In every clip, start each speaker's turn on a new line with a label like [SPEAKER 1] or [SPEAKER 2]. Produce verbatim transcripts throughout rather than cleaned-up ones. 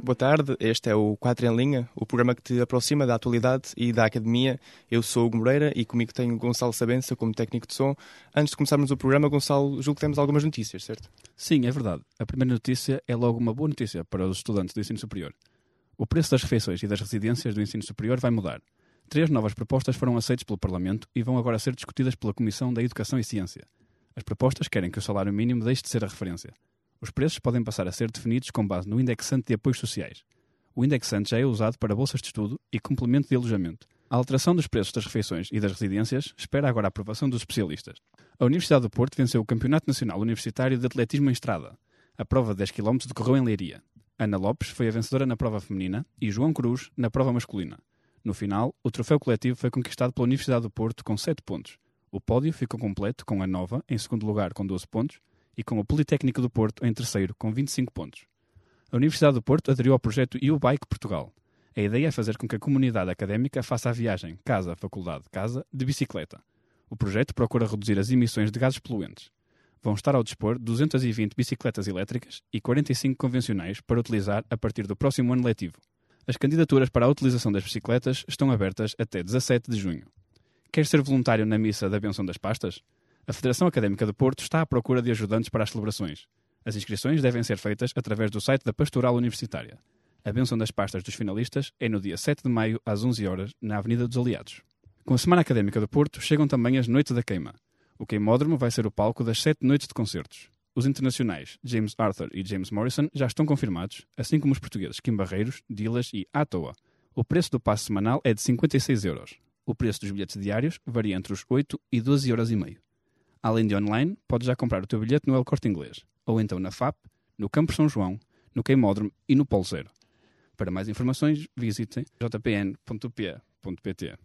[SPEAKER 1] Boa tarde, este é o quatro em Linha, o programa que te aproxima da atualidade e da academia. Eu sou o Hugo Moreira e comigo tenho o Gonçalo Sabença como técnico de som. Antes de começarmos o programa, Gonçalo, julgo que temos algumas notícias, certo?
[SPEAKER 2] Sim, é verdade. A primeira notícia é logo uma boa notícia para os estudantes do ensino superior. O preço das refeições e das residências do ensino superior vai mudar. Três novas propostas foram aceitas pelo Parlamento e vão agora ser discutidas pela Comissão da Educação e Ciência. As propostas querem que o salário mínimo deixe de ser a referência. Os preços podem passar a ser definidos com base no indexante de apoios sociais. O indexante já é usado para bolsas de estudo e complemento de alojamento. A alteração dos preços das refeições e das residências espera agora a aprovação dos especialistas. A Universidade do Porto venceu o Campeonato Nacional Universitário de Atletismo em Estrada. A prova de dez quilómetros decorreu em Leiria. Ana Lopes foi a vencedora na prova feminina e João Cruz na prova masculina. No final, o troféu coletivo foi conquistado pela Universidade do Porto com sete pontos. O pódio ficou completo com a Nova em segundo lugar com doze pontos e com o Politécnico do Porto em terceiro com vinte e cinco pontos. A Universidade do Porto aderiu ao projeto U-Bike Portugal. A ideia é fazer com que a comunidade académica faça a viagem casa-faculdade-casa de bicicleta. O projeto procura reduzir as emissões de gases poluentes. Vão estar ao dispor duzentas e vinte bicicletas elétricas e quarenta e cinco convencionais para utilizar a partir do próximo ano letivo. As candidaturas para a utilização das bicicletas estão abertas até dezassete de junho. Quer ser voluntário na missa da Benção das Pastas? A Federação Académica do Porto está à procura de ajudantes para as celebrações. As inscrições devem ser feitas através do site da Pastoral Universitária. A bênção das pastas dos finalistas é no dia sete de maio, às onze horas, na Avenida dos Aliados. Com a Semana Académica do Porto, chegam também as Noites da Queima. O Queimódromo vai ser o palco das sete noites de concertos. Os internacionais James Arthur e James Morrison já estão confirmados, assim como os portugueses Kim Barreiros, Dilas e À Toa. O preço do passe semanal é de cinquenta e seis euros. O preço dos bilhetes diários varia entre os oito e doze euros e meio. Além de online, podes já comprar o teu bilhete no El Corte Inglês, ou então na F A P, no Campo São João, no Queimódromo e no Polo Zero. Para mais informações, visitem j p n ponto p e ponto p t.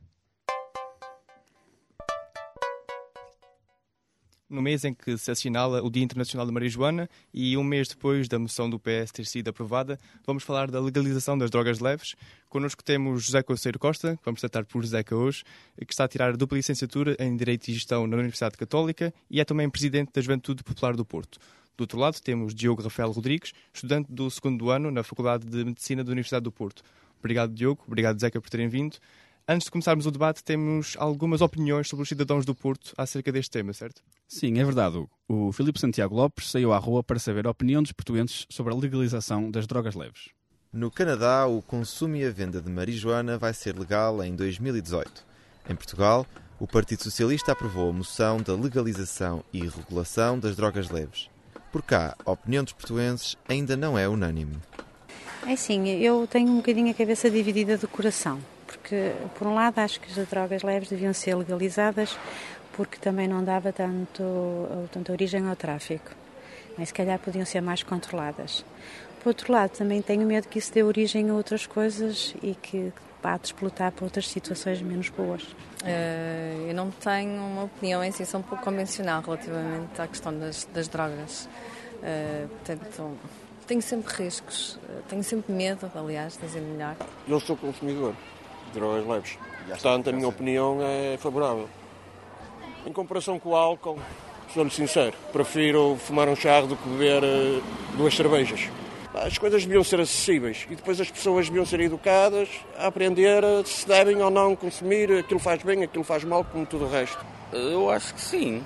[SPEAKER 1] No mês em que se assinala o Dia Internacional da Marijuana e um mês depois da moção do P S ter sido aprovada, vamos falar da legalização das drogas leves. Connosco temos José Coceiro Costa, que vamos tratar por Zeca hoje, que está a tirar a dupla licenciatura em Direito e Gestão na Universidade Católica e é também presidente da Juventude Popular do Porto. Do outro lado temos Diogo Rafael Rodrigues, estudante do segundo ano na Faculdade de Medicina da Universidade do Porto. Obrigado, Diogo. Obrigado, Zeca, por terem vindo. Antes de começarmos o debate, temos algumas opiniões sobre os cidadãos do Porto acerca deste tema, certo?
[SPEAKER 2] Sim, é verdade, Hugo. O Filipe Santiago Lopes saiu à rua para saber a opinião dos portuenses sobre a legalização das drogas leves.
[SPEAKER 3] No Canadá, o consumo e a venda de marijuana vai ser legal em dois mil e dezoito. Em Portugal, o Partido Socialista aprovou a moção da legalização e regulação das drogas leves. Por cá, a opinião dos portuenses ainda não é unânime.
[SPEAKER 4] É sim, eu tenho um bocadinho a cabeça dividida do coração. Porque, por um lado, acho que as drogas leves deviam ser legalizadas porque também não dava tanto, tanta origem ao tráfico. Mas, se calhar, podiam ser mais controladas. Por outro lado, também tenho medo que isso dê origem a outras coisas e que vá desplotar para outras situações menos boas.
[SPEAKER 5] Uh, eu não tenho uma opinião em si, sou um pouco convencional relativamente à questão das, das drogas. Uh, portanto, tenho sempre riscos, tenho sempre medo, aliás, dizer melhor.
[SPEAKER 6] Eu sou consumidor de drogas leves. Portanto, a minha opinião é favorável. Em comparação com o álcool, sou-lhe sincero, prefiro fumar um charro do que beber uh, duas cervejas. As coisas deviam ser acessíveis e depois as pessoas deviam ser educadas a aprender se devem ou não consumir, aquilo faz bem, aquilo faz mal, como tudo o resto.
[SPEAKER 7] Eu acho que sim,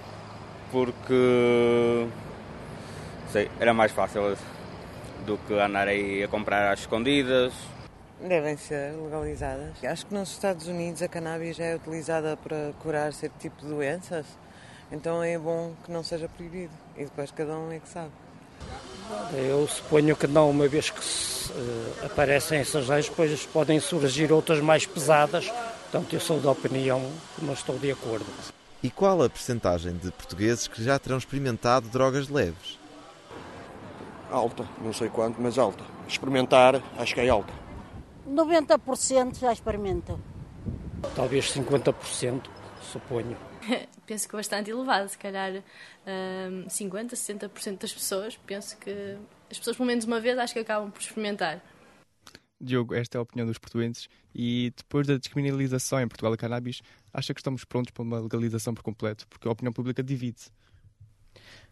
[SPEAKER 7] porque sei, era mais fácil do que andar aí a comprar às escondidas.
[SPEAKER 8] Devem ser legalizadas. Acho que nos Estados Unidos a cannabis já é utilizada para curar certo tipo de doenças, então é bom que não seja proibido e depois cada um é que sabe.
[SPEAKER 9] Eu suponho que não, uma vez que uh, aparecem essas leis, depois podem surgir outras mais pesadas, portanto eu sou da opinião que não estou de acordo.
[SPEAKER 3] E qual a percentagem de portugueses que já terão experimentado drogas leves?
[SPEAKER 6] Alta, não sei quanto, mas alta. Experimentar, acho que é alta.
[SPEAKER 10] noventa por cento já experimentam.
[SPEAKER 9] Talvez cinquenta por cento, suponho.
[SPEAKER 11] Penso que bastante elevado, se calhar um, cinquenta, sessenta por cento das pessoas. Penso que as pessoas, pelo menos uma vez, acho que acabam por experimentar.
[SPEAKER 1] Diogo, esta é a opinião dos portuenses e depois da descriminalização em Portugal da cannabis, acha que estamos prontos para uma legalização por completo? Porque a opinião pública divide-se.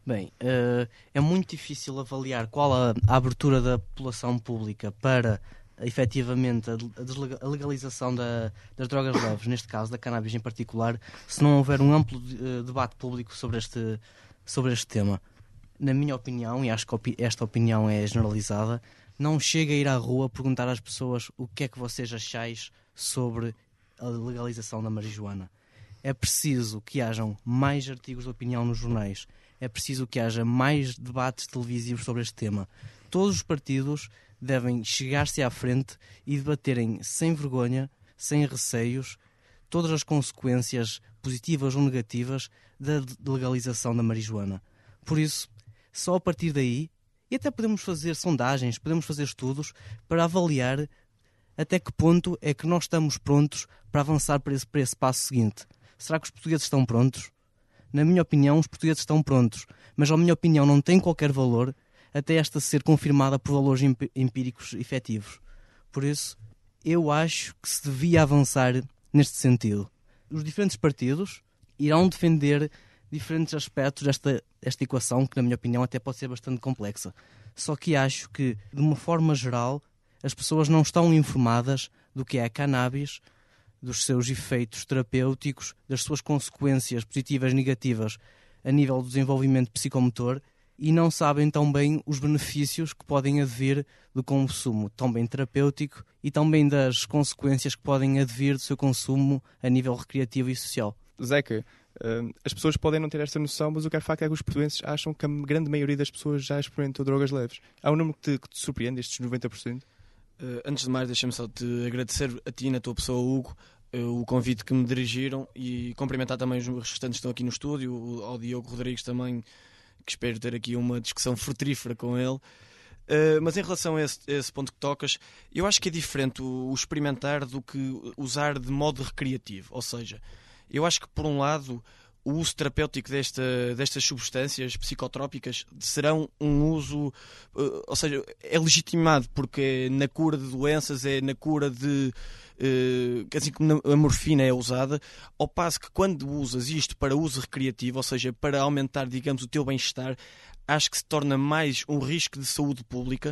[SPEAKER 12] Bem, uh, é muito difícil avaliar qual a, a abertura da população pública para, efetivamente, a, a legalização da, das drogas leves, neste caso da cannabis em particular, se não houver um amplo uh, debate público sobre este, sobre este tema. Na minha opinião, e acho que opi- esta opinião é generalizada, não chega a ir à rua perguntar às pessoas o que é que vocês achais sobre a legalização da marijuana. É preciso que hajam mais artigos de opinião nos jornais. É preciso que haja mais debates televisivos sobre este tema. Todos os partidos devem chegar-se à frente e debaterem sem vergonha, sem receios, todas as consequências positivas ou negativas da legalização da marijuana. Por isso, só a partir daí, e até podemos fazer sondagens, podemos fazer estudos para avaliar até que ponto é que nós estamos prontos para avançar para esse, para esse passo seguinte. Será que os portugueses estão prontos? Na minha opinião, os portugueses estão prontos, mas a minha opinião não tem qualquer valor até esta ser confirmada por valores empíricos efetivos. Por isso, eu acho que se devia avançar neste sentido. Os diferentes partidos irão defender diferentes aspectos desta, desta equação, que na minha opinião até pode ser bastante complexa. Só que acho que, de uma forma geral, as pessoas não estão informadas do que é a cannabis, dos seus efeitos terapêuticos, das suas consequências positivas e negativas a nível do desenvolvimento psicomotor, e não sabem tão bem os benefícios que podem advir do consumo tão bem terapêutico e também das consequências que podem advir do seu consumo a nível recreativo e social.
[SPEAKER 1] Zeca, uh, as pessoas podem não ter esta noção, mas o que é facto é que os portugueses acham que a grande maioria das pessoas já experimentou drogas leves. Há um número que te, que te surpreende, estes noventa por cento?
[SPEAKER 13] Uh, antes de mais, deixa-me só te agradecer a ti, na tua pessoa, Hugo, uh, o convite que me dirigiram, e cumprimentar também os restantes que estão aqui no estúdio, ao Diogo Rodrigues também, que espero ter aqui uma discussão frutífera com ele. Uh, mas em relação a esse, a esse ponto que tocas, eu acho que é diferente o, o experimentar do que usar de modo recreativo. Ou seja, eu acho que, por um lado, o uso terapêutico desta, destas substâncias psicotrópicas serão um uso, uh, ou seja, é legitimado, porque é na cura de doenças, é na cura de, uh, assim como a morfina é usada, ao passo que quando usas isto para uso recreativo, ou seja, para aumentar, digamos, o teu bem-estar, acho que se torna mais um risco de saúde pública,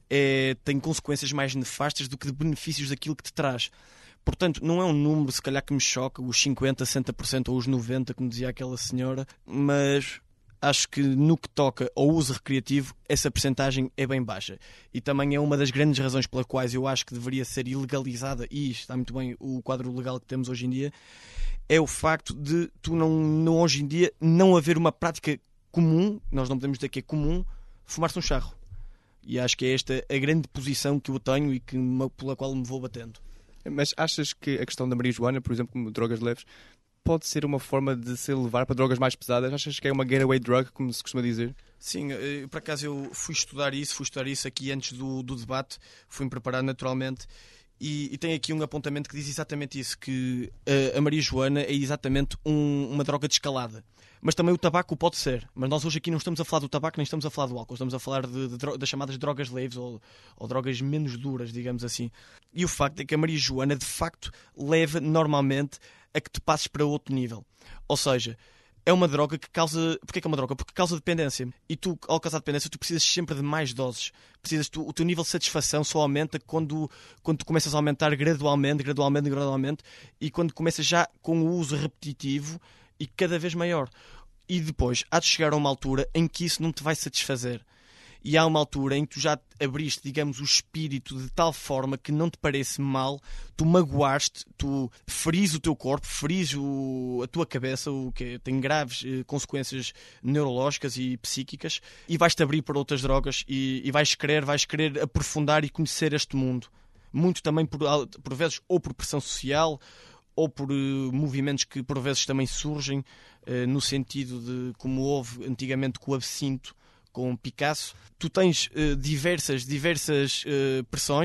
[SPEAKER 13] é, tem consequências mais nefastas do que de benefícios daquilo que te traz. Portanto, não é um número, se calhar, que me choca, os cinquenta, sessenta por cento ou os noventa por cento, como dizia aquela senhora, mas acho que no que toca ao uso recreativo, essa percentagem é bem baixa. E também é uma das grandes razões pelas quais eu acho que deveria ser ilegalizada, e está muito bem o quadro legal que temos hoje em dia, é o facto de tu não, não hoje em dia não haver uma prática comum, nós não podemos dizer que é comum, fumar-se um charro. E acho que é esta a grande posição que eu tenho e que, pela qual me vou batendo.
[SPEAKER 1] Mas achas que a questão da marijuana, por exemplo, como drogas leves, pode ser uma forma de se levar para drogas mais pesadas? Achas que é uma getaway drug, como se costuma dizer?
[SPEAKER 13] Sim, eu, por acaso eu fui estudar isso, fui estudar isso aqui antes do, do debate, fui-me preparar naturalmente, e, e tem aqui um apontamento que diz exatamente isso, que a, a marijuana é exatamente um, uma droga de escalada. Mas também o tabaco pode ser. Mas nós hoje aqui não estamos a falar do tabaco, nem estamos a falar do álcool. Estamos a falar de, de, de, das chamadas drogas leves ou, ou drogas menos duras, digamos assim. E o facto é que a marijuana, de facto, leva normalmente a que te passes para outro nível. Ou seja, é uma droga que causa... Porquê que é uma droga? Porque causa dependência. E tu, ao causar dependência, tu precisas sempre de mais doses. Precisas, tu, o teu nível de satisfação só aumenta quando, quando tu começas a aumentar gradualmente, gradualmente, gradualmente. E quando começas já com o uso repetitivo e cada vez maior. E depois há de chegar a uma altura em que isso não te vai satisfazer. E há uma altura em que tu já abriste, digamos, o espírito de tal forma que não te parece mal, tu magoaste, tu feris o teu corpo, feris o, a tua cabeça, o que tem graves eh, consequências neurológicas e psíquicas, e vais-te abrir para outras drogas e, e vais querer, vais querer aprofundar e conhecer este mundo. Muito também, por, por vezes, ou por pressão social, ou por uh, movimentos que por vezes também surgem, uh, no sentido de, como houve antigamente com o absinto, com Picasso. Tu tens uh, diversas, diversas uh, pressões,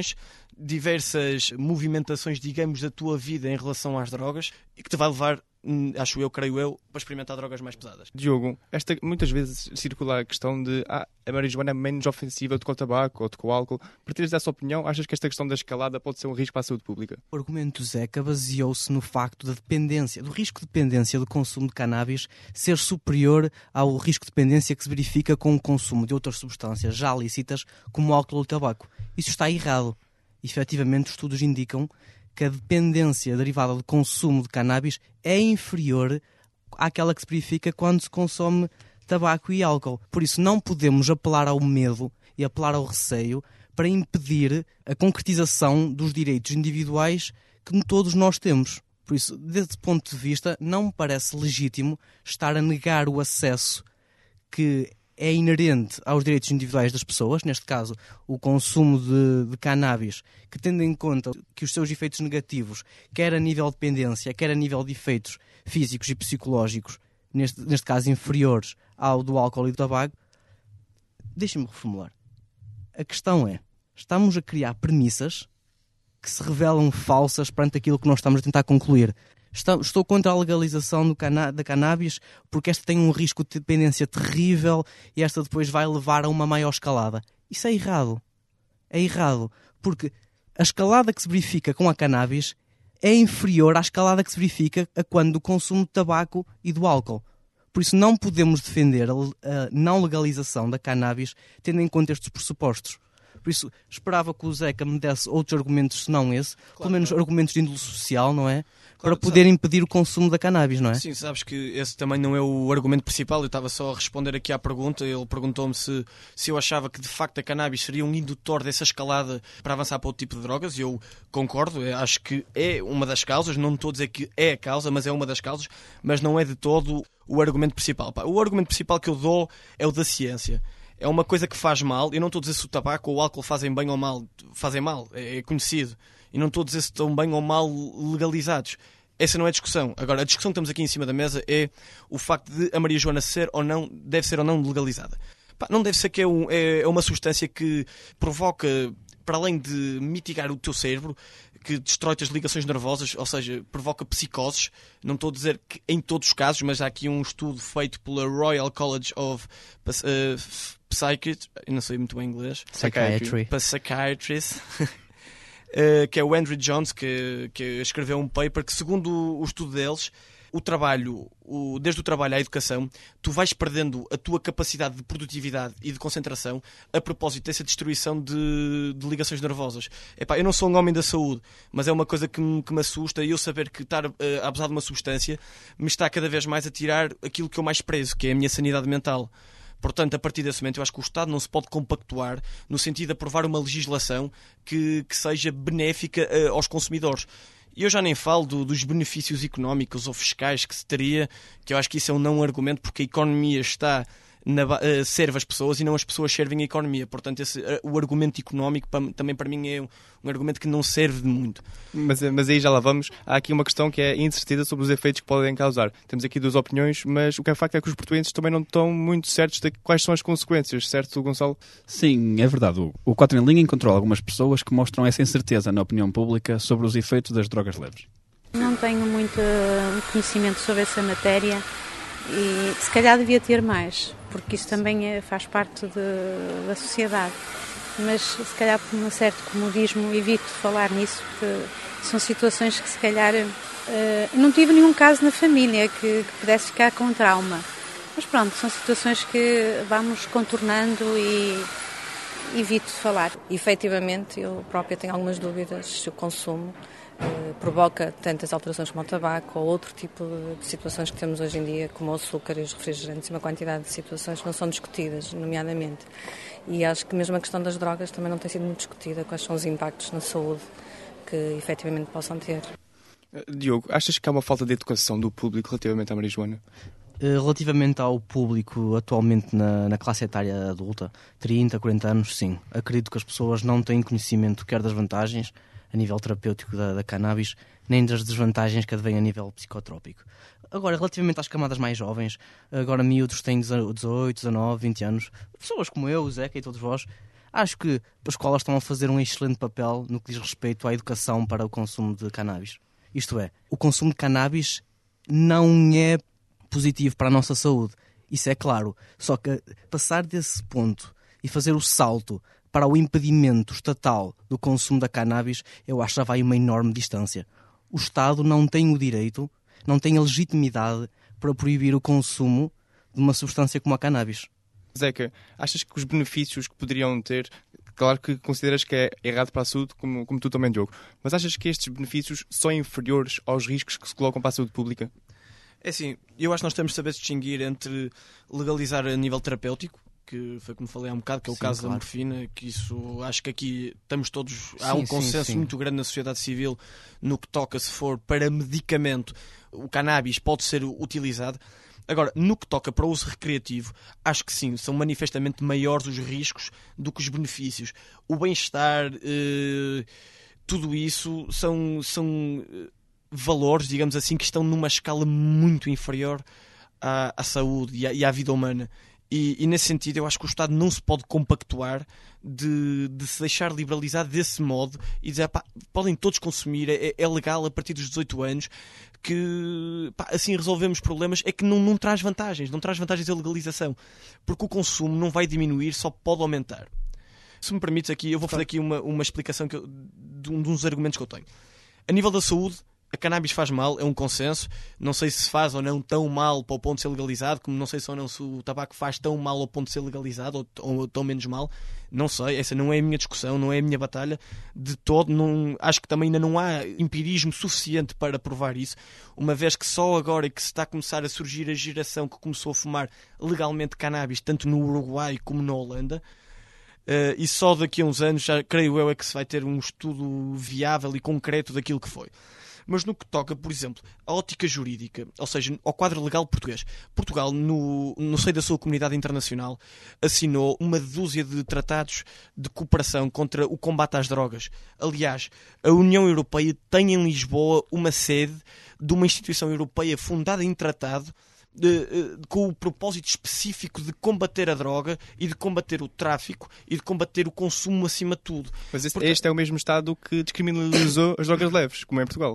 [SPEAKER 13] diversas movimentações, digamos, da tua vida em relação às drogas e que te vai levar, acho eu, creio eu, para experimentar drogas mais pesadas.
[SPEAKER 1] Diogo, esta, muitas vezes circula a questão de ah, a marijuana é menos ofensiva do que o tabaco ou do que o álcool. Para teres essa opinião, achas que esta questão da escalada pode ser um risco para a saúde pública?
[SPEAKER 12] O argumento do Zeca baseou-se no facto da dependência, do risco de dependência do consumo de cannabis ser superior ao risco de dependência que se verifica com o consumo de outras substâncias já lícitas, como o álcool ou o tabaco. Isso está errado. Efetivamente, os estudos indicam que a dependência derivada do consumo de cannabis é inferior àquela que se verifica quando se consome tabaco e álcool. Por isso, não podemos apelar ao medo e apelar ao receio para impedir a concretização dos direitos individuais que todos nós temos. Por isso, desse ponto de vista, não me parece legítimo estar a negar o acesso que é inerente aos direitos individuais das pessoas, neste caso o consumo de, de cannabis, que tendo em conta que os seus efeitos negativos, quer a nível de dependência, quer a nível de efeitos físicos e psicológicos, neste, neste caso inferiores ao do álcool e do tabaco. Deixem-me reformular. A questão é, estamos a criar premissas que se revelam falsas perante aquilo que nós estamos a tentar concluir. Estou contra a legalização do cana- da cannabis porque esta tem um risco de dependência terrível e esta depois vai levar a uma maior escalada. Isso é errado. É errado. Porque a escalada que se verifica com a cannabis é inferior à escalada que se verifica a quando do consumo de tabaco e do álcool. Por isso não podemos defender a, a não legalização da cannabis tendo em conta estes pressupostos. Por isso esperava que o Zeca me desse outros argumentos, se não esse, claro, pelo menos claro. argumentos de índole social, não é? Claro, para poder sabe. impedir o consumo da cannabis, não é?
[SPEAKER 13] Sim, sabes que esse também não é o argumento principal. Eu estava só a responder aqui à pergunta. Ele perguntou-me se, se eu achava que de facto a cannabis seria um indutor dessa escalada para avançar para outro tipo de drogas. E eu concordo, eu acho que é uma das causas. Não estou a dizer que é a causa, mas é uma das causas. Mas não é de todo o argumento principal. O argumento principal que eu dou é o da ciência. É uma coisa que faz mal. Eu não estou a dizer se o tabaco ou o álcool fazem bem ou mal. Fazem mal, é conhecido. E não estou a dizer se estão bem ou mal legalizados. Essa não é a discussão. Agora, a discussão que temos aqui em cima da mesa é o facto de a marijuana ser ou não, deve ser ou não legalizada. Pá, não deve ser que é, um, é uma substância que provoca, para além de mitigar o teu cérebro, que destrói-te as ligações nervosas, ou seja, provoca psicoses. Não estou a dizer que em todos os casos, mas há aqui um estudo feito pela Royal College of uh, Psychiatry, eu não sei muito bem inglês.
[SPEAKER 12] Psychiatry.
[SPEAKER 13] Psychiatrists. Uh, que é o Andrew Jones, que, que escreveu um paper que, segundo o estudo deles, o trabalho, o, desde o trabalho à educação, tu vais perdendo a tua capacidade de produtividade e de concentração a propósito dessa destruição de, de ligações nervosas. Epá, eu não sou um homem da saúde, mas é uma coisa que me, que me assusta, e eu saber que estar uh, a abusar de uma substância me está cada vez mais a tirar aquilo que eu mais prezo, que é a minha sanidade mental. Portanto, a partir desse momento, eu acho que o Estado não se pode compactuar no sentido de aprovar uma legislação que, que seja benéfica uh, aos consumidores. E eu já nem falo do, dos benefícios económicos ou fiscais que se teria, que eu acho que isso é um não argumento, porque a economia está... Na, uh, serve as pessoas e não as pessoas servem a economia. Portanto, esse, uh, o argumento económico para, também para mim é um, um argumento que não serve de muito.
[SPEAKER 1] Mas, mas aí já lá vamos. Há aqui uma questão que é incerteza sobre os efeitos que podem causar. Temos aqui duas opiniões, mas o que é facto é que os portugueses também não estão muito certos de quais são as consequências, certo, Gonçalo?
[SPEAKER 2] Sim, é verdade, Hugo. O quatro em linha encontrou algumas pessoas que mostram essa incerteza na opinião pública sobre os efeitos das drogas leves.
[SPEAKER 4] Não tenho muito conhecimento sobre essa matéria e se calhar devia ter mais, porque isso também é, faz parte de, da sociedade. Mas se calhar por um certo comodismo evito falar nisso, porque são situações que se calhar... Uh, não tive nenhum caso na família que, que pudesse ficar com trauma. Mas pronto, são situações que vamos contornando e evito falar.
[SPEAKER 5] Efetivamente, eu própria tenho algumas dúvidas se o consumo Uh, provoca tantas alterações como o tabaco ou outro tipo de situações que temos hoje em dia, como o açúcar e os refrigerantes, e uma quantidade de situações que não são discutidas, nomeadamente. E acho que mesmo a questão das drogas também não tem sido muito discutida, quais são os impactos na saúde que efetivamente possam ter.
[SPEAKER 1] Diogo, achas que há uma falta de educação do público relativamente à marijuana?
[SPEAKER 12] Relativamente ao público atualmente na, na classe etária adulta, trinta, quarenta anos, sim. Acredito que as pessoas não têm conhecimento quer das vantagens a nível terapêutico da, da cannabis, nem das desvantagens que advêm a nível psicotrópico. Agora, relativamente às camadas mais jovens, agora miúdos têm dezoito, dezanove, vinte anos, pessoas como eu, o Zeca e todos vós, Acho que as escolas estão a fazer um excelente papel no que diz respeito à educação para o consumo de cannabis. Isto é, o consumo de cannabis não é positivo para a nossa saúde. Isso é claro. Só que passar desse ponto e fazer o salto para o impedimento estatal do consumo da cannabis, eu acho que já vai uma enorme distância. O Estado não tem o direito, não tem a legitimidade para proibir o consumo de uma substância como a cannabis.
[SPEAKER 1] Zeca, achas que os benefícios que poderiam ter, claro que consideras que é errado para a saúde, como, como tu também, Diogo, mas achas que estes benefícios são inferiores aos riscos que se colocam para a saúde pública?
[SPEAKER 13] É assim, eu acho que nós temos de saber distinguir entre legalizar a nível terapêutico, que foi como falei há um bocado, que é o sim, caso claro. da morfina, que isso acho que aqui estamos todos, há sim, um consenso sim, sim. muito grande na sociedade civil no que toca, se for para medicamento, o cannabis pode ser utilizado. Agora, no que toca para o uso recreativo, acho que sim, são manifestamente maiores os riscos do que os benefícios. O bem-estar, eh, tudo isso são, são valores, digamos assim, que estão numa escala muito inferior à, à saúde e à, e à vida humana. E, e nesse sentido eu acho que o Estado não se pode compactuar de, de se deixar liberalizar desse modo e dizer, pá, podem todos consumir, é, é legal a partir dos dezoito anos, que pá, assim resolvemos problemas. É que não, não traz vantagens, não traz vantagens a legalização, porque o consumo não vai diminuir, só pode aumentar. Se me permites aqui, eu vou fazer aqui uma, uma explicação que eu, de, um, de uns argumentos que eu tenho. A nível da saúde, a cannabis faz mal, é um consenso. Não sei se faz ou não tão mal para o ponto de ser legalizado, como não sei se ou não se o tabaco faz tão mal ao ponto de ser legalizado ou, ou tão menos mal. Não sei, essa não é a minha discussão, não é a minha batalha de todo. Não, acho que também ainda não há empirismo suficiente para provar isso, uma vez que só agora é que se está a começar a surgir a geração que começou a fumar legalmente cannabis, tanto no Uruguai como na Holanda. Uh, e só daqui a uns anos, já, creio eu, é que se vai ter um estudo viável e concreto daquilo que foi. Mas no que toca, por exemplo, à ótica jurídica, ou seja, ao quadro legal português, Portugal, no, no seio da sua comunidade internacional, assinou uma dúzia de tratados de cooperação contra o combate às drogas. Aliás, a União Europeia tem em Lisboa uma sede de uma instituição europeia fundada em tratado De, de, com o propósito específico de combater a droga e de combater o tráfico e de combater o consumo acima de tudo.
[SPEAKER 1] Mas este, Portanto, este é o mesmo Estado que descriminalizou as drogas leves, como é em Portugal.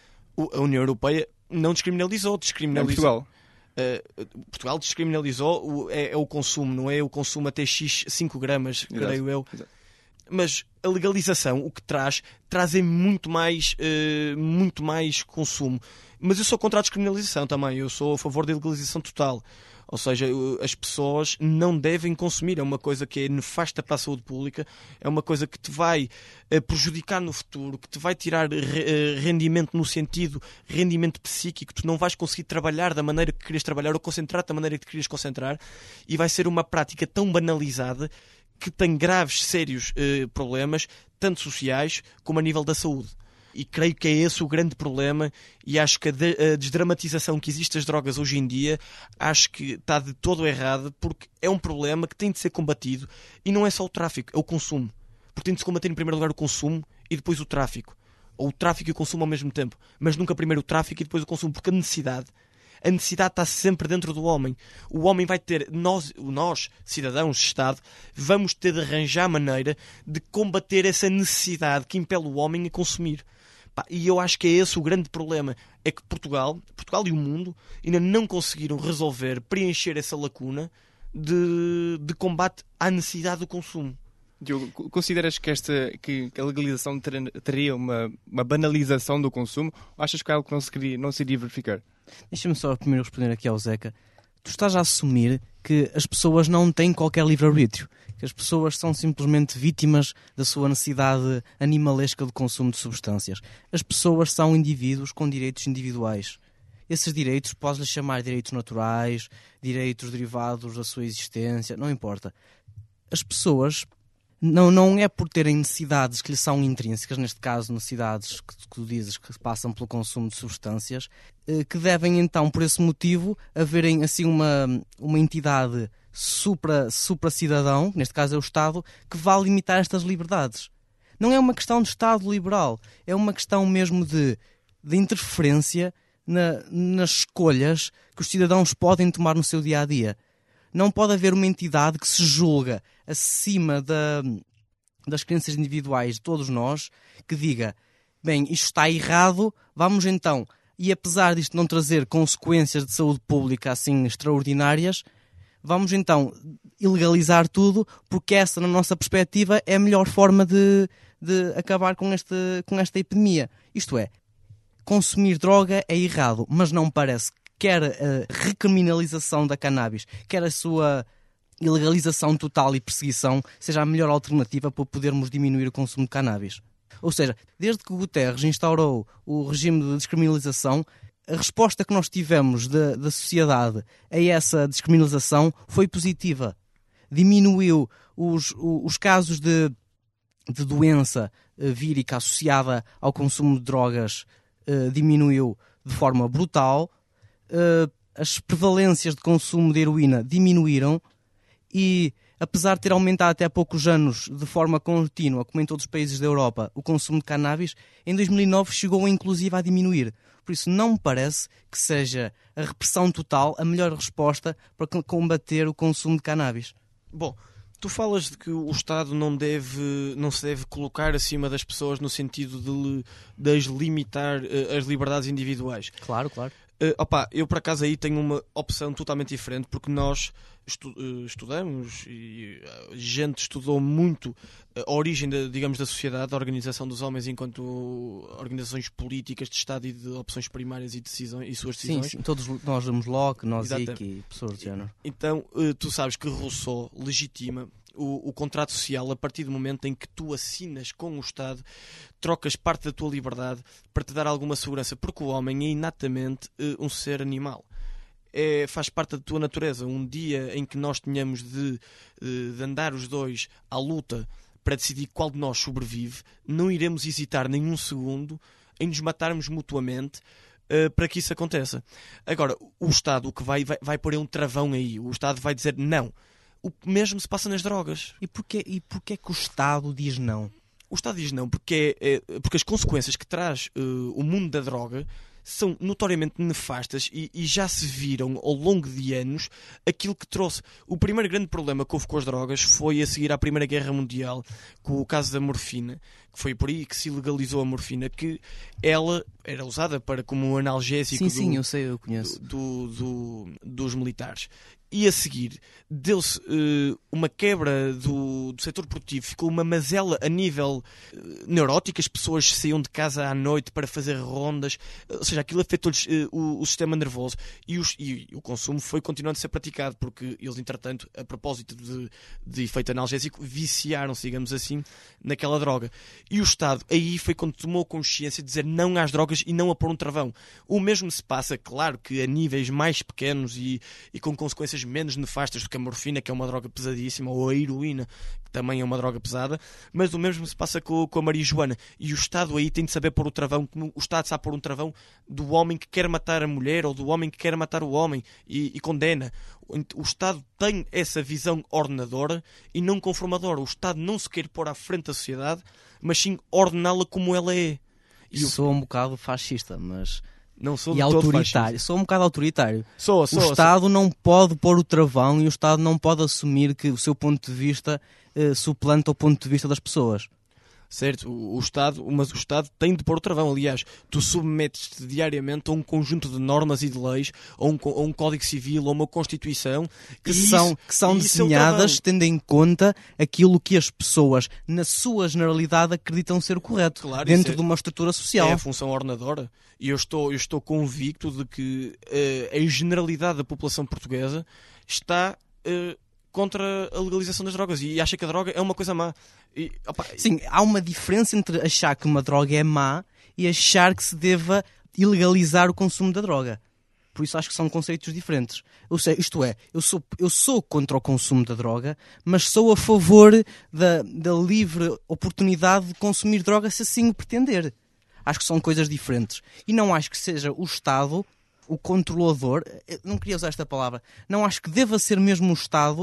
[SPEAKER 13] O, a União Europeia não descriminalizou, descriminalizou. É Portugal. Uh, Portugal descriminalizou o, é, é o consumo, não é o consumo até X cinco gramas, Exato. creio eu. Exato. Mas a legalização, o que traz, trazem muito mais, uh, muito mais consumo. Mas eu sou contra a descriminalização também, eu sou a favor da legalização total. Ou seja, as pessoas não devem consumir, é uma coisa que é nefasta para a saúde pública, é uma coisa que te vai uh, prejudicar no futuro, que te vai tirar re, uh, rendimento no sentido, rendimento psíquico, tu não vais conseguir trabalhar da maneira que querias trabalhar ou concentrar-te da maneira que te querias concentrar, e vai ser uma prática tão banalizada que tem graves, sérios uh, problemas, tanto sociais como a nível da saúde. E creio que é esse o grande problema, e acho que a, de, a desdramatização que existe das drogas hoje em dia, acho que está de todo errada, porque é um problema que tem de ser combatido, e não é só o tráfico, é o consumo. Porque tem de se combater em primeiro lugar o consumo e depois o tráfico. Ou o tráfico e o consumo ao mesmo tempo. Mas nunca primeiro o tráfico e depois o consumo, porque a necessidade... A necessidade está sempre dentro do homem. O homem vai ter, nós, nós, cidadãos, Estado, vamos ter de arranjar maneira de combater essa necessidade que impele o homem a consumir. Pá, e eu acho que é esse o grande problema. É que Portugal, Portugal e o mundo ainda não conseguiram resolver, preencher essa lacuna de, de combate à necessidade do consumo.
[SPEAKER 1] Diogo, consideras que, esta, que a legalização ter, teria uma, uma banalização do consumo, ou achas que é algo que não se, queria, não se iria verificar?
[SPEAKER 12] Deixa-me só primeiro responder aqui ao Zeca. Tu estás a assumir que as pessoas não têm qualquer livre-arbítrio, que as pessoas são simplesmente vítimas da sua necessidade animalesca de consumo de substâncias. As pessoas são indivíduos com direitos individuais. Esses direitos, podes-lhes chamar direitos naturais, direitos derivados da sua existência, não importa. As pessoas... Não, não é por terem necessidades que lhes são intrínsecas, neste caso necessidades que, que tu dizes que passam pelo consumo de substâncias, que devem então, por esse motivo, haverem assim uma, uma entidade supra, supra-cidadão, neste caso é o Estado, que vá limitar estas liberdades. Não é uma questão de Estado liberal, é uma questão mesmo de, de interferência na, nas escolhas que os cidadãos podem tomar no seu dia-a-dia. não pode haver uma entidade que se julga acima da, das crenças individuais de todos nós, que diga, bem, isto está errado, vamos então, e apesar disto não trazer consequências de saúde pública assim extraordinárias, vamos então ilegalizar tudo, porque essa, na nossa perspectiva, é a melhor forma de, de acabar com, este, com esta epidemia. Isto é, consumir droga é errado, mas não parece que quer a recriminalização da cannabis, quer a sua ilegalização total e perseguição, seja a melhor alternativa para podermos diminuir o consumo de cannabis. Ou seja, desde que Guterres instaurou o regime de descriminalização, a resposta que nós tivemos da, da sociedade a essa descriminalização foi positiva. Diminuiu os, os casos de, de doença vírica associada ao consumo de drogas, eh, diminuiu de forma brutal, eh, as prevalências de consumo de heroína diminuíram e, apesar de ter aumentado até há poucos anos de forma contínua, como em todos os países da Europa, o consumo de cannabis, em dois mil e nove chegou inclusive a diminuir. Por isso não me parece que seja a repressão total a melhor resposta para combater o consumo de cannabis.
[SPEAKER 13] Bom, tu falas de que o Estado não, deve, não se deve colocar acima das pessoas no sentido de, de as limitar uh, as liberdades individuais.
[SPEAKER 12] Claro, claro.
[SPEAKER 13] Uh, opa, eu por acaso aí tenho uma opção totalmente diferente, porque nós estu uh, estudamos e a gente estudou muito a origem da, digamos, da sociedade, da organização dos homens enquanto organizações políticas de Estado e de opções primárias e decisões e suas decisões.
[SPEAKER 12] Sim, sim. Todos nós vemos Locke, Nozick
[SPEAKER 13] e
[SPEAKER 12] pessoas de género.
[SPEAKER 13] Então uh, tu sabes que Rousseau legitima O, o contrato social a partir do momento em que tu assinas com o Estado, trocas parte da tua liberdade para te dar alguma segurança, porque o homem é inatamente uh, um ser animal. É, faz parte da tua natureza. Um dia em que nós tenhamos de, de andar os dois à luta para decidir qual de nós sobrevive, não iremos hesitar nem um segundo em nos matarmos mutuamente uh, para que isso aconteça. Agora, o Estado o que vai, vai, vai pôr é um travão aí. O Estado vai dizer não. O mesmo se passa nas drogas.
[SPEAKER 12] E porquê, e porquê que o Estado diz não?
[SPEAKER 13] O Estado diz não porque, é, é, porque as consequências que traz uh, o mundo da droga são notoriamente nefastas e, e já se viram ao longo de anos aquilo que trouxe. O primeiro grande problema que houve com as drogas foi a seguir à Primeira Guerra Mundial, com o caso da morfina, que foi por aí que se legalizou a morfina, que ela era usada para, como um analgésico
[SPEAKER 12] sim,
[SPEAKER 13] do,
[SPEAKER 12] sim, eu sei, eu conheço.
[SPEAKER 13] Do, do, dos militares. E a seguir deu-se uh, uma quebra do, do setor produtivo, ficou uma mazela a nível uh, neurótico, as pessoas saíam de casa à noite para fazer rondas, ou seja, aquilo afetou-lhes uh, o, o sistema nervoso e, os, e o consumo foi continuando a ser praticado, porque eles, entretanto, a propósito de, de efeito analgésico, viciaram-se, digamos assim, naquela droga. E o Estado, aí foi quando tomou consciência de dizer não às drogas e não a pôr um travão. O mesmo se passa, claro, que a níveis mais pequenos e, e com consequências menos nefastas do que a morfina, que é uma droga pesadíssima, ou a heroína, que também é uma droga pesada, mas o mesmo se passa com, com a marijuana. E o Estado aí tem de saber pôr o travão, como o Estado sabe pôr um travão do homem que quer matar a mulher ou do homem que quer matar o homem e, e condena. O Estado tem essa visão ordenadora e não conformadora. O Estado não se quer pôr à frente da sociedade, mas sim ordená-la como ela é.
[SPEAKER 12] E eu sou um bocado fascista, mas...
[SPEAKER 13] Não sou
[SPEAKER 12] e autoritário. Sou um bocado autoritário.
[SPEAKER 13] Sou, sou,
[SPEAKER 12] o Estado
[SPEAKER 13] sou.
[SPEAKER 12] não pode pôr o travão e o Estado não pode assumir que o seu ponto de vista eh, suplanta o ponto de vista das pessoas.
[SPEAKER 13] Certo, o, o Estado, mas o Estado tem de pôr o travão. Aliás, tu submetes-te diariamente a um conjunto de normas e de leis, a um, a um Código Civil, a uma Constituição
[SPEAKER 12] que são, isso, que são desenhadas é tendo em conta aquilo que as pessoas, na sua generalidade, acreditam ser o correto,
[SPEAKER 13] claro,
[SPEAKER 12] dentro
[SPEAKER 13] é,
[SPEAKER 12] de uma estrutura social.
[SPEAKER 13] É a função ordenadora. E eu estou, eu estou convicto de que uh, a generalidade da população portuguesa está uh, contra a legalização das drogas e acha que a droga é uma coisa má. E, opa,
[SPEAKER 12] Sim, há uma diferença entre achar que uma droga é má e achar que se deva ilegalizar o consumo da droga. Por isso acho que são conceitos diferentes. Eu sei, isto é, eu sou, eu sou contra o consumo da droga, mas sou a favor da, da livre oportunidade de consumir droga se assim o pretender. Acho que são coisas diferentes. E não acho que seja o Estado, o controlador, não queria usar esta palavra, não acho que deva ser mesmo o Estado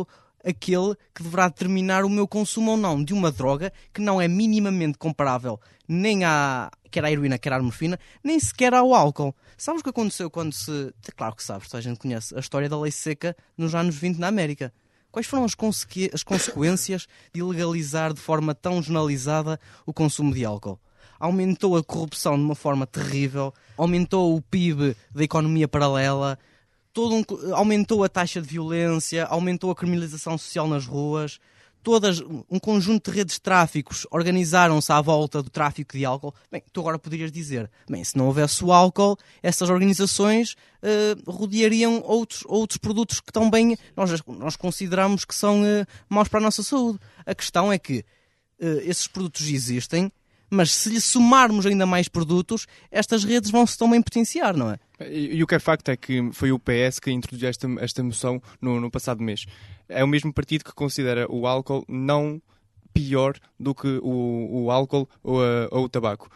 [SPEAKER 12] aquele que deverá determinar o meu consumo ou não de uma droga que não é minimamente comparável nem à, quer à heroína, quer à morfina, nem sequer ao álcool. Sabes o que aconteceu quando se... Claro que sabes, toda a gente conhece a história da lei seca nos anos vinte na América. Quais foram as, consequ... as consequências de legalizar de forma tão generalizada o consumo de álcool? Aumentou a corrupção de uma forma terrível, aumentou o P I B da economia paralela, todo um... aumentou a taxa de violência, aumentou a criminalização social nas ruas, todas, um conjunto de redes de tráficos organizaram-se à volta do tráfico de álcool. Bem, tu agora poderias dizer, bem, se não houvesse o álcool, essas organizações uh, rodeariam outros, outros produtos que também nós, nós consideramos que são uh, maus para a nossa saúde. A questão é que uh, esses produtos existem, mas se lhe somarmos ainda mais produtos, estas redes vão-se também potenciar, não é?
[SPEAKER 1] E, e o que é facto é que foi o P S que introduziu esta, esta moção no, no passado mês. É o mesmo partido que considera o álcool não pior do que o, o álcool ou, a, ou o tabaco.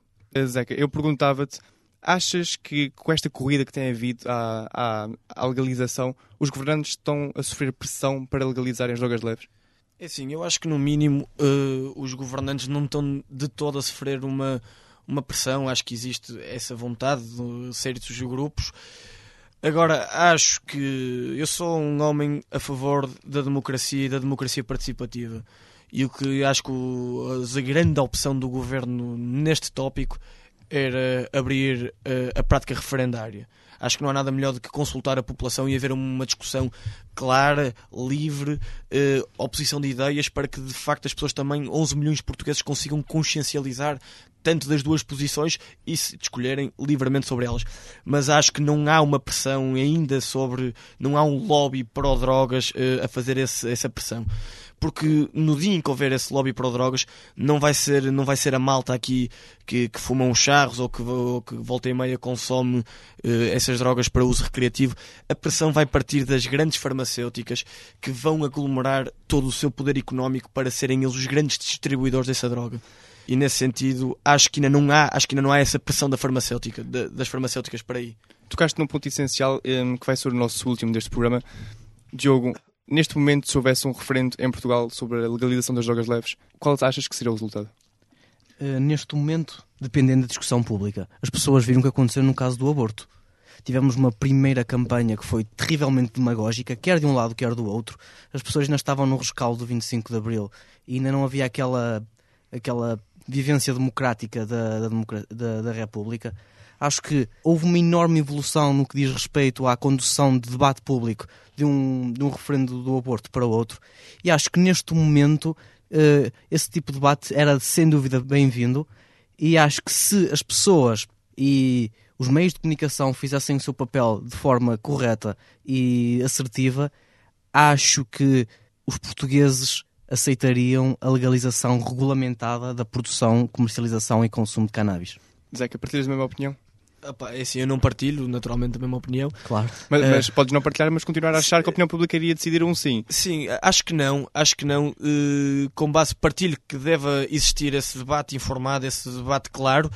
[SPEAKER 1] Zeca, eu perguntava-te, achas que com esta corrida que tem havido à, à, à legalização, os governantes estão a sofrer pressão para legalizarem as drogas leves?
[SPEAKER 13] É assim, eu acho que no mínimo uh, os governantes não estão de todo a sofrer uma, uma pressão. Acho que existe essa vontade de certos grupos. Agora, acho que eu sou um homem a favor da democracia e da democracia participativa. E o que acho que o, a grande opção do governo neste tópico era abrir uh, a prática referendária. Acho que não há nada melhor do que consultar a população e haver uma discussão clara, livre, eh, oposição de ideias, para que de facto as pessoas também, onze milhões de portugueses, consigam consciencializar tanto das duas posições e se escolherem livremente sobre elas. Mas acho que não há uma pressão ainda sobre, não há um lobby pró-drogas eh, a fazer esse, essa pressão. Porque no dia em que houver esse lobby pró-drogas, não vai ser, não vai ser a malta aqui que, que fuma uns charros ou que, ou que volta e meia consome eh, essas drogas para uso recreativo. A pressão vai partir das grandes farmacêuticas que vão aglomerar todo o seu poder económico para serem eles os grandes distribuidores dessa droga. E nesse sentido, acho que ainda não há, acho que ainda não há essa pressão da farmacêutica, de, das farmacêuticas para aí.
[SPEAKER 1] Tocaste num ponto essencial um, que vai ser o nosso último deste programa. Diogo, neste momento, se houvesse um referendo em Portugal sobre a legalização das drogas leves, qual achas que seria o resultado?
[SPEAKER 12] Uh, neste momento, dependendo da discussão pública. As pessoas viram o que aconteceu no caso do aborto. Tivemos uma primeira campanha que foi terrivelmente demagógica, quer de um lado, quer do outro. As pessoas ainda estavam no rescaldo do vinte e cinco de Abril e ainda não havia aquela, aquela vivência democrática da, da, da, da República. Acho que houve uma enorme evolução no que diz respeito à condução de debate público de um, de um referendo do aborto para o outro. E acho que neste momento uh, esse tipo de debate era sem dúvida bem-vindo. E acho que se as pessoas e os meios de comunicação fizessem o seu papel de forma correta e assertiva, acho que os portugueses aceitariam a legalização regulamentada da produção, comercialização e consumo de cannabis.
[SPEAKER 1] Zeca, partilhas da mesma opinião?
[SPEAKER 13] Opa, é assim, eu não partilho naturalmente da mesma opinião.
[SPEAKER 12] Claro.
[SPEAKER 1] Mas,
[SPEAKER 13] uh,
[SPEAKER 1] mas podes não partilhar, mas continuar a achar que a opinião pública iria decidir um sim.
[SPEAKER 13] Sim, acho que não, acho que não. Uh, com base, partilho que deve existir esse debate informado, esse debate claro.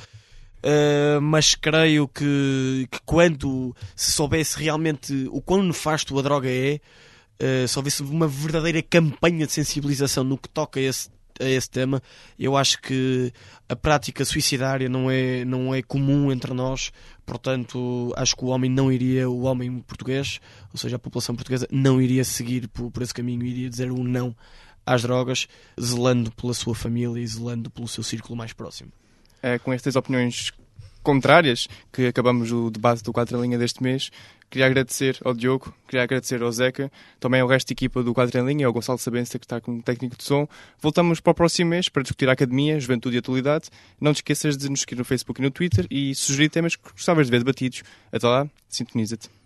[SPEAKER 13] Uh, mas creio que, que quando se soubesse realmente o quão nefasto a droga é, uh, se houvesse uma verdadeira campanha de sensibilização no que toca a esse, a esse tema, eu acho que a prática suicidária não é, não é comum entre nós. Portanto, acho que o homem não iria, o homem português, ou seja, a população portuguesa, não iria seguir por, por esse caminho, iria dizer um não às drogas, zelando pela sua família e zelando pelo seu círculo mais próximo.
[SPEAKER 1] É, com estas opiniões contrárias que acabamos o debate do quatro em linha deste mês. Queria agradecer ao Diogo, queria agradecer ao Zeca, também ao resto da equipa do quatro em linha, ao Gonçalo Sabença, que está como técnico de som. Voltamos para o próximo mês para discutir a academia, juventude e atualidade. Não te esqueças de nos seguir no Facebook e no Twitter e sugerir temas que gostavas de ver debatidos. Até lá, sintoniza-te.